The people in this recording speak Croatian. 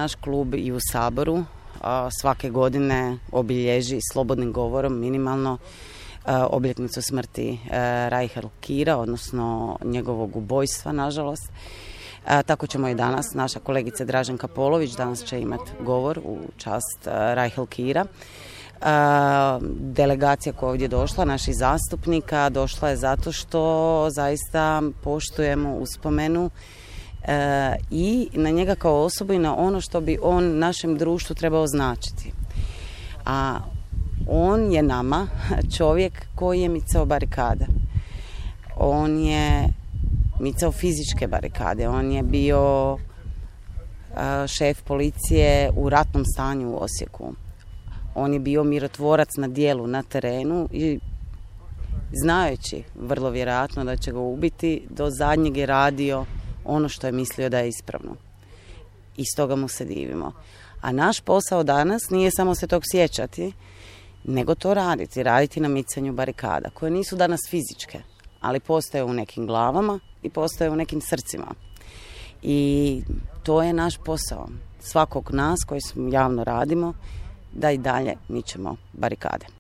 naš klub i u Saboru svake godine obilježi slobodnim govorom minimalno obljetnicu smrti Rahel Kira, odnosno njegovog ubojstva, nažalost. Tako ćemo i danas. Naša kolegica Draženka Polović danas će imati govor u čast Rahel Kira. Delegacija koja je ovdje došla, naših zastupnika, došla je zato što zaista poštujemo uspomenu i na njega kao osobu i na ono što bi on našem društvu trebao značiti. A on je nama čovjek koji je micao barikade. On je micao fizičke barikade. On je bio šef policije u ratnom stanju u Osijeku. On je bio mirotvorac na djelu, na terenu i znajući vrlo vjerojatno da će ga ubiti, do zadnjeg je radio ono što je mislio da je ispravno. I stoga mu se divimo. A naš posao danas nije samo se tog sjećati, nego to raditi na micanju barikada, koje nisu danas fizičke, ali postoje u nekim glavama i postoje u nekim srcima. I to je naš posao. Svakog nas koji javno radimo, da i dalje mičemo barikade.